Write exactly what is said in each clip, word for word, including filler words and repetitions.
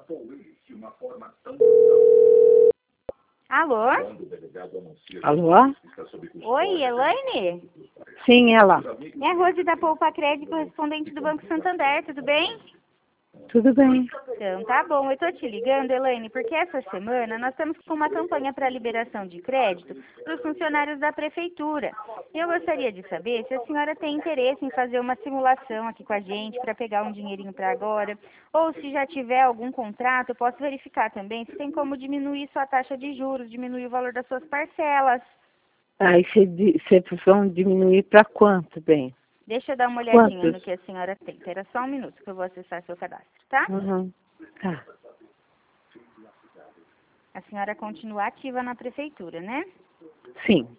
Alô? Alô? Oi, Elaine? Sim, ela. É a Rose da Poupa Crédito, correspondente do Banco Santander, tudo bem? Tudo bem. Então, tá bom. Eu tô te ligando, Elaine, porque essa semana nós estamos com uma campanha para liberação de crédito dos funcionários da prefeitura. E eu gostaria de saber se a senhora tem interesse em fazer uma simulação aqui com a gente para pegar um dinheirinho para agora, ou se já tiver algum contrato, eu posso verificar também se tem como diminuir sua taxa de juros, diminuir o valor das suas parcelas. Aí vocês vão diminuir para quanto, bem? Deixa eu dar uma olhadinha Quantos? no que a senhora tem. Espera só um minuto que eu vou acessar seu cadastro, tá? Uhum. Tá. A senhora continua ativa na prefeitura, né? Sim.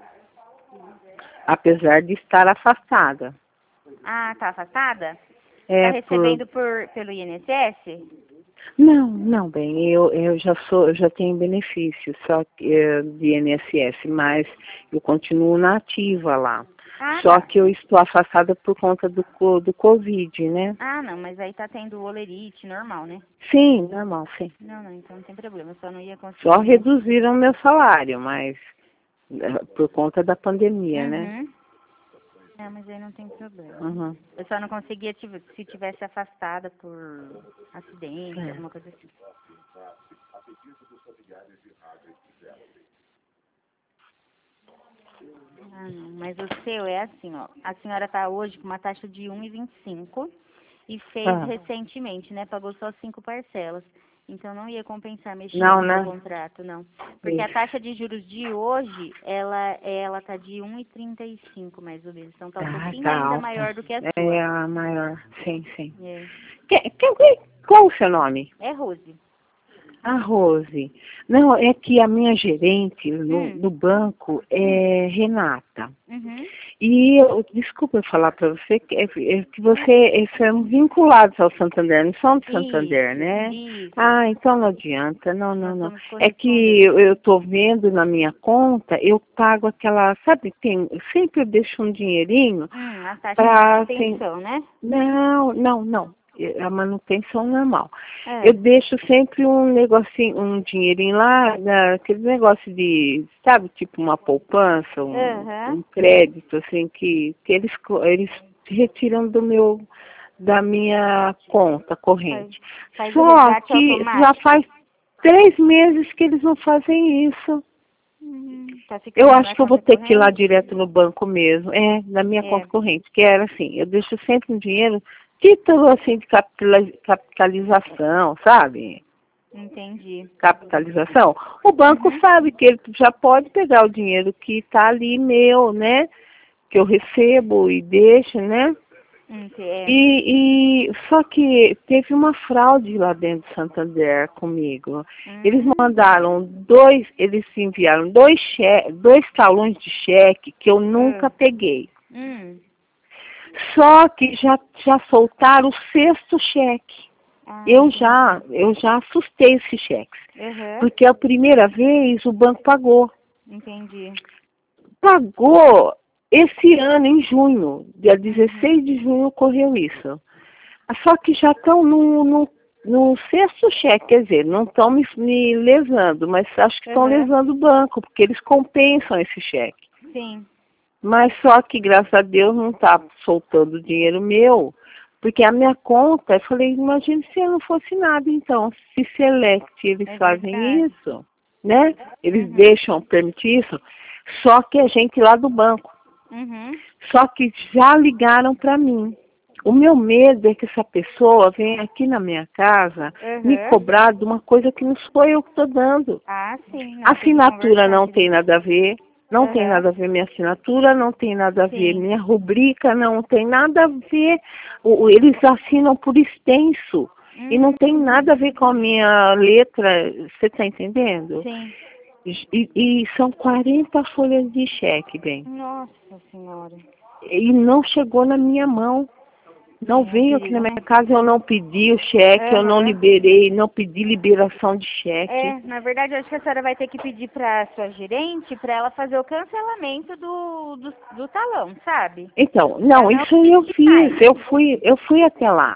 Apesar de estar afastada. Ah, tá afastada? É Tá recebendo por... pelo I N S S? Não, não, bem, eu, eu já sou, eu já tenho benefício só que, é, de I N S S, mas eu continuo na ativa lá. Ah, Só tá. que eu estou afastada por conta do, co- do Covid, né? Ah, não, mas aí tá tendo olerite normal, né? Sim, normal, sim. Não, não, então não tem problema, eu só não ia conseguir. Só reduziram meu salário, mas é, por conta da pandemia, né? Uhum. É, mas aí não tem problema. Uhum. Eu só não conseguia tiv- se tivesse afastada por acidente, É. alguma coisa assim. Ah, não, mas o seu é assim, ó. A senhora tá hoje com uma taxa de um e vinte e cinco e fez Ah. recentemente, né? Pagou só cinco parcelas. Então não ia compensar mexer Não, no né? contrato, não. Porque a Isso. taxa de juros de hoje, ela, ela tá de um e trinta e cinco mais ou menos. Então tá um Ah, pouquinho tá ainda alta. maior do que a É sua. a maior, sim, sim. É, Que, que, qual o seu nome? é Rose. A Rose. Não, é que a minha gerente no, Hum. no banco é Renata. Uhum. E, eu, desculpa eu falar para você, que, é, é que você são vinculados ao Santander, não são do Santander, Isso, né? isso. Ah, então não adianta, não, não, Nós não. somos É que correspondentes. eu estou vendo na minha conta, eu pago aquela, sabe, tem, sempre eu deixo um dinheirinho Hum, a taxa de para, manutenção, né? não, não, não. A manutenção normal. É. Eu deixo sempre um negocinho, um dinheirinho lá, na- aquele negócio de, sabe, tipo uma poupança, um, Aham. um crédito, assim, que, que eles, co- eles retiram do meu, da minha conta corrente. Faz o Só resgate que já automático. faz três meses que eles não fazem isso. Uhum. Tá Eu ficando acho na que eu vou conta ter que ir lá corrente? direto no banco mesmo. É, na minha É, conta corrente, que era assim, eu deixo sempre um dinheiro, título assim de capitala- capitalização, sabe? entendi. Capitalização. O banco Uhum. sabe que ele já pode pegar o dinheiro que está ali meu, né? Que eu recebo e deixo, né? Ente- é. E, e só que teve uma fraude lá dentro do Santander comigo. Eles Hum, mandaram dois, eles enviaram dois, che dois talões de cheque que eu nunca hum, peguei. hum. Só que já, já soltaram o sexto cheque. Ah, Eu já, eu já assustei esses cheques. uhum. Porque a primeira vez o banco pagou. Entendi. Pagou esse ano, em junho. Dia dezesseis de junho ocorreu isso. Só que já estão no, no, no sexto cheque, quer dizer, não estão me, me lesando, mas acho que estão Uhum. lesando o banco, porque eles compensam esse cheque. Sim. Mas só que, graças a Deus, não está soltando dinheiro meu, porque a minha conta, eu falei, imagine se eu não fosse nada, então, se Select eles É fazem verdade. isso, né? Eles Uhum. deixam permitir isso, só que a gente lá do banco. Uhum. Só que já ligaram para mim. O meu medo é que essa pessoa venha aqui na minha casa me Uhum. cobrar de uma coisa que não sou eu que estou dando. Ah, sim. A Não, tem que assinatura conversar não tem direito. nada a ver, não tem Uhum. nada a ver minha assinatura, não tem nada a ver Sim. minha rubrica, não tem nada a ver. O- o- eles assinam por extenso e não Hum, tem nada a ver com a minha letra, você está entendendo? sim. E, e são quarenta folhas de cheque, bem. Nossa senhora. E não chegou na minha mão. Não É um veio aqui na perigo, minha né? casa, eu não pedi o cheque, eu não Aham. liberei, não pedi liberação de cheque. É, na verdade, eu acho que a senhora vai ter que pedir para sua gerente para ela fazer o cancelamento do, do, do talão, sabe? Então, Pra não, não isso eu emitir fiz, mais. eu fui, eu fui até lá.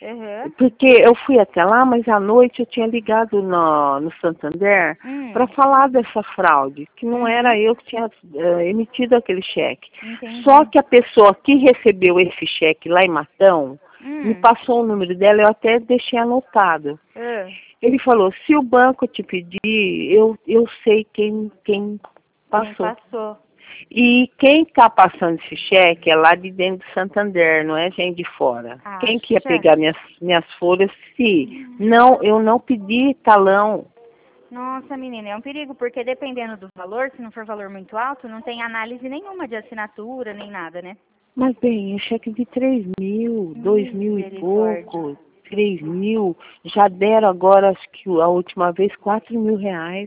Uhum. Porque eu fui até lá, mas à noite eu tinha ligado no, no Santander Hum. para falar dessa fraude, que não Uhum. era eu que tinha uh, emitido aquele cheque. Entendi. Só que a pessoa que recebeu esse cheque lá em Matão, Hum. me passou o número dela, eu até deixei anotado. Uh. Ele falou, se o banco te pedir, eu, eu sei quem, quem passou. Quem passou. E quem está passando esse cheque é lá de dentro do Santander, não é gente de fora. Acha? Quem que ia pegar minhas, minhas folhas se não, eu não pedi talão? Nossa, menina, é um perigo, porque dependendo do valor, se não for valor muito alto, não tem análise nenhuma de assinatura, nem nada, né? Mas bem, é cheque de três mil, dois mil e pouco, três mil, já deram agora, acho que a última vez, quatro mil reais.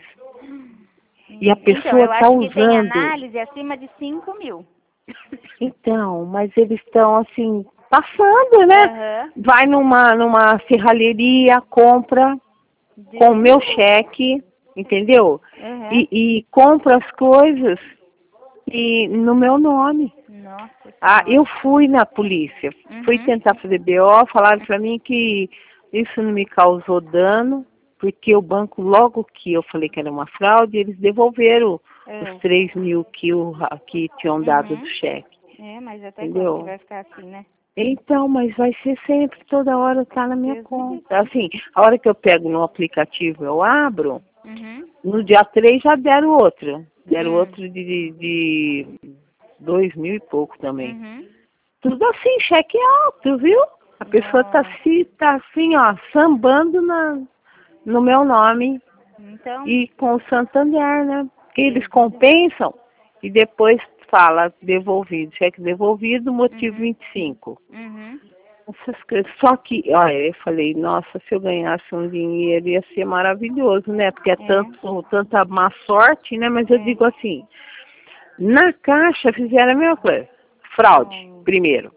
E a pessoa então, eu está acho que tem usando. análise acima de cinco mil. Então, mas eles estão assim, passando, né? Uhum. Vai numa, numa serralheria, compra De... com o meu cheque, entendeu? Uhum. E, e compra as coisas e no meu nome. Nossa Ah, Senhora. eu fui na polícia, Uhum. fui tentar fazer B O, falaram pra mim que isso não me causou dano, porque o banco, logo que eu falei que era uma fraude, eles devolveram É. os três mil que, o, que tinham dado Uhum. do cheque. É, mas até Entendeu? quando que vai ficar assim, né? Então, mas vai ser sempre, toda hora tá na minha Deus me conta. Assim, a hora que eu pego no aplicativo, eu abro, Uhum. no dia três já deram outro. Deram Hum. outro de, de dois mil e pouco também. Uhum. Tudo assim, cheque alto, viu? A pessoa tá, Nossa. se, tá assim, ó, sambando na, no meu nome Então, e com o Santander, né? Porque eles Deus. compensam e depois fala devolvido, cheque devolvido, motivo Uhum. vinte e cinco. Uhum. Essas coisas. Só que, olha, eu falei, nossa, se eu ganhasse um dinheiro ia ser maravilhoso, né? Porque é, É. tanto, tanta má sorte, né? Mas eu É. digo assim, na caixa fizeram a mesma coisa. Fraude, Oh. primeiro.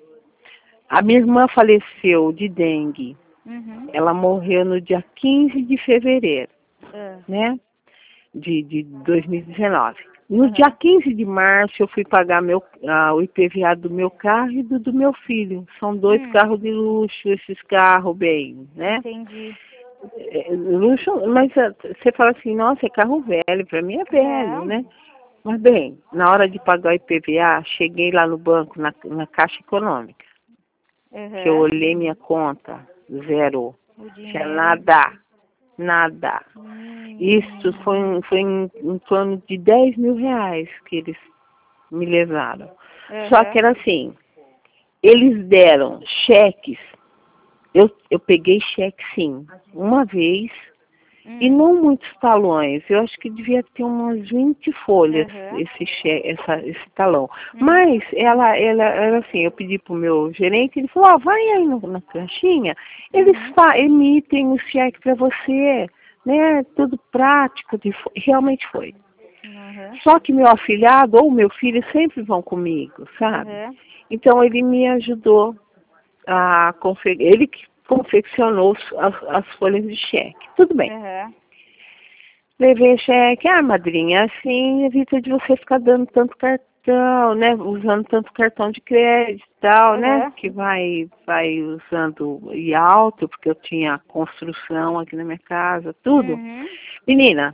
A minha irmã faleceu de dengue. Uhum. Ela morreu no dia quinze de fevereiro, Uh. né? De, de dois mil e dezenove. No Uhum. dia quinze de março, eu fui pagar meu, ah, o I P V A do meu carro e do, do meu filho. São dois Hum. carros de luxo, esses carros bem, né? Entendi. É, luxo, mas ah, você fala assim, nossa, é carro velho, para mim é velho, Não. né? Mas bem, na hora de pagar o I P V A, cheguei lá no banco, na, na Caixa Econômica, que eu Uhum. olhei minha conta, zero. O Tinha dinheiro. nada, nada. Hum. Isso foi, em- foi em, em torno de dez mil reais que eles me levaram. Só Uhum. que era assim, eles deram cheques, eu, eu peguei cheque sim, uma vez, Hum. e não muitos talões, eu acho que devia ter umas vinte folhas Uhum. esse, cheque, essa, esse talão. Hum. Mas ela, ela era assim, eu pedi pro meu gerente, ele falou, ó, vai aí no, na caixinha, eles Uhum. fa emitem o cheque para você, né? Tudo prático, de, realmente foi. Uhum. Só que meu afilhado ou meu filho sempre vão comigo, sabe? Uhum. Então ele me ajudou a confe... ele que confeccionou as, as folhas de cheque. Tudo bem. Uhum. Levei cheque, ah, madrinha, assim evita de você ficar dando tanto cartão, né? Usando tanto cartão de crédito e tal, né? Uhum. Que vai, vai usando e alto, porque eu tinha construção aqui na minha casa, tudo. Uhum. Menina,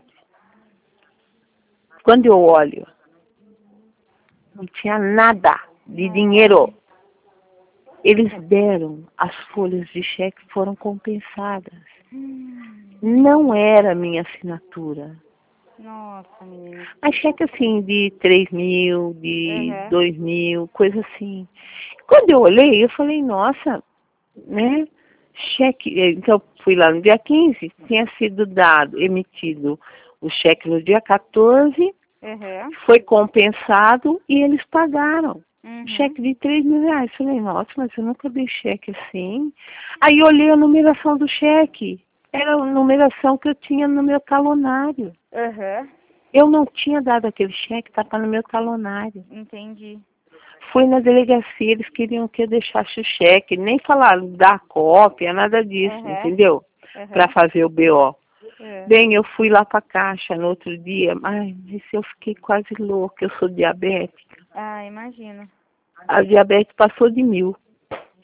quando eu olho, não tinha nada de dinheiro. Eles deram, as folhas de cheque foram compensadas. Hum. Não era minha assinatura. Nossa, menina. Mas cheque assim de três mil, de Uhum. dois mil, coisa assim. Quando eu olhei, eu falei, nossa, né? Cheque, então fui lá no dia quinze, tinha sido dado, emitido o cheque no dia quatorze, Uhum. foi compensado e eles pagaram. Uhum. Cheque de três mil reais. Falei, nossa, mas eu nunca dei cheque assim. Aí olhei a numeração do cheque. Era a numeração que eu tinha no meu talonário. Uhum. Eu não tinha dado aquele cheque, estava no meu talonário. Entendi. Fui na delegacia, eles queriam que eu deixasse o cheque. Nem falaram da cópia, nada disso, Uhum. entendeu? Uhum. Para fazer o B O. Uhum. Bem, eu fui lá para a caixa no outro dia. Ai, disse, eu fiquei quase louca, eu sou diabética. Ah, imagino. A diabetes passou de mil.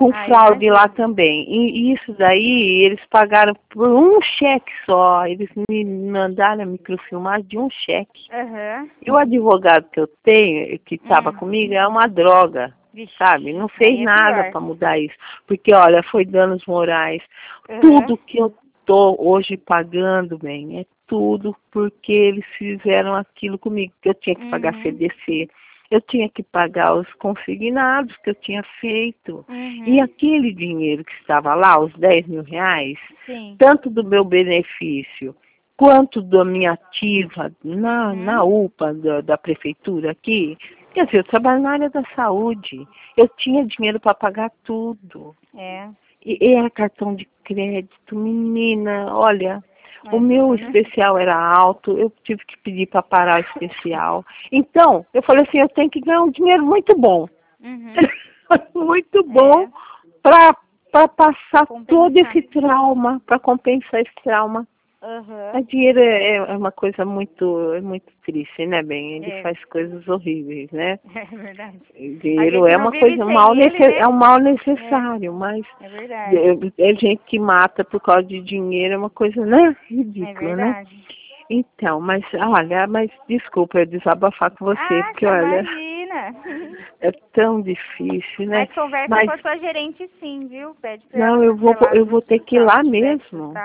com Ah, fraude imagino. lá também. E isso daí, eles pagaram por um cheque só. Eles me mandaram a microfilmagem de um cheque. Aham. E o advogado que eu tenho, que estava Hum. comigo, é uma droga, Vixe, sabe? Não fez aí é nada pior. para mudar isso. Porque, olha, foi danos morais. Aham. Tudo que eu tô hoje pagando, bem, é tudo porque eles fizeram aquilo comigo, que eu tinha que pagar Uhum. C D C. Eu tinha que pagar os consignados que eu tinha feito. Uhum. E aquele dinheiro que estava lá, os dez mil reais, Sim. tanto do meu benefício quanto da minha ativa na, Uhum. na U P A da, da prefeitura aqui, quer dizer, eu trabalho na área da saúde. Eu tinha dinheiro para pagar tudo. É. E, e era cartão de crédito, menina, olha, É o meu duro, né? especial era alto, eu tive que pedir para parar o especial. Então, eu falei assim, eu tenho que ganhar um dinheiro muito bom. Uhum. Muito bom É. para para passar Compensar. todo esse trauma, para compensar esse trauma. Aham. O dinheiro é, é uma coisa muito, é muito triste, né, bem? Ele É. faz coisas horríveis, né? É verdade. O A dinheiro gente é não uma vive coisa, um mal sem ele, nece- né? é um mal É. necessário, mas É verdade. é, é gente que mata por causa de dinheiro, é uma coisa, né, É ridícula, né? verdade. Então, mas olha, mas desculpa eu desabafar com você, Ah, porque olha, imagina. é tão difícil, né? Mas conversa Mas com a sua gerente sim, viu? Pede pra ela não, eu vou, cancelar eu os vou ter que ir lá chargebacks, mesmo. tá?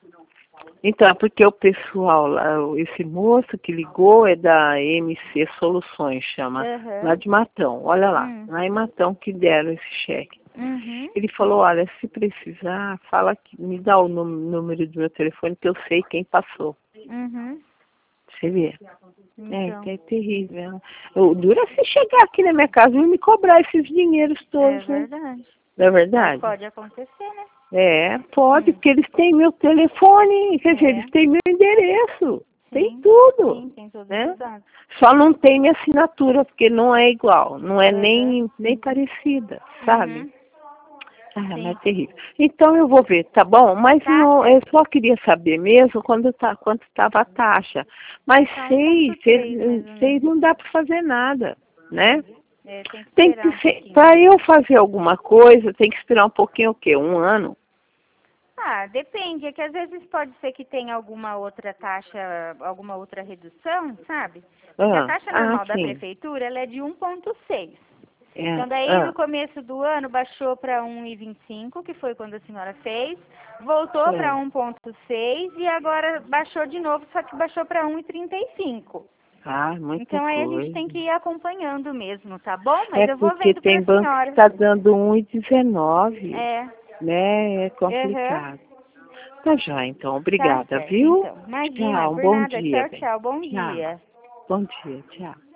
Então, porque o pessoal lá, esse moço que ligou é da M C Soluções, chama, Aham. lá de Matão. Olha lá, Hum. lá em Matão que deram esse cheque. Uhum. Ele falou, olha, se precisar, fala que me dá o nú- número do meu telefone que eu sei quem passou. Uhum. Você vê? É, Então. que é terrível. O duro é você chegar aqui na minha casa e me cobrar esses dinheiros É todos, né? verdade. Não é Mas verdade? pode acontecer, né? É, pode, Hum. porque eles têm meu telefone, quer dizer, É. eles têm meu endereço, tem Sim. tudo, Sim, tem todos né? os dados. Só não tem minha assinatura, porque não é igual, não é Aham. nem, nem parecida, sabe? Uhum. Ah, mas é Sim. terrível. Então eu vou ver, tá bom? Mas Tá não, eu certo. só queria saber mesmo quando tá, quanto estava a taxa. Mas Tá um seis, ponto três mais ou seis menos. não dá para fazer nada, né? É, tem que Tem esperar que um ser, pouquinho. para eu fazer alguma coisa, tem que esperar um pouquinho o quê? Um ano? Ah, depende. É que às vezes pode ser que tenha alguma outra taxa, alguma outra redução, sabe? Porque a Ah, taxa ah, normal da sim. prefeitura, ela é de um ponto seis. É, Então daí no ah, começo do ano baixou para um e vinte e cinco, que foi quando a senhora fez, voltou para é. um ponto seis e agora baixou de novo, só que baixou para um e trinta e cinco. Ah, muita Então aí a gente coisa. tem que ir acompanhando mesmo, tá bom? Mas É eu vou porque vendo para tem a banco que senhora. está dando um e dezenove, É. né? É Aham. complicado. Tá já, então. Tá Obrigada, certo, viu? então. Imagina, Tchau, um por bom nada. dia, Tchau, bem. tchau. Bom Tchau. dia. Bom dia, tchau.